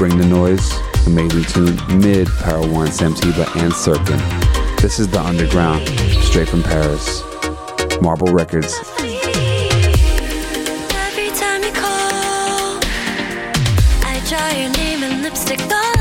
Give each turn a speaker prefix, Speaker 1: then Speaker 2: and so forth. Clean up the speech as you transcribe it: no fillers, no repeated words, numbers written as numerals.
Speaker 1: Bring the Noise, amazing tune, Mid, Para One, Sam Tiba, and Serpent. This is The Underground, straight from Paris. Marble Records.
Speaker 2: Every time you call, I draw your name in lipstick all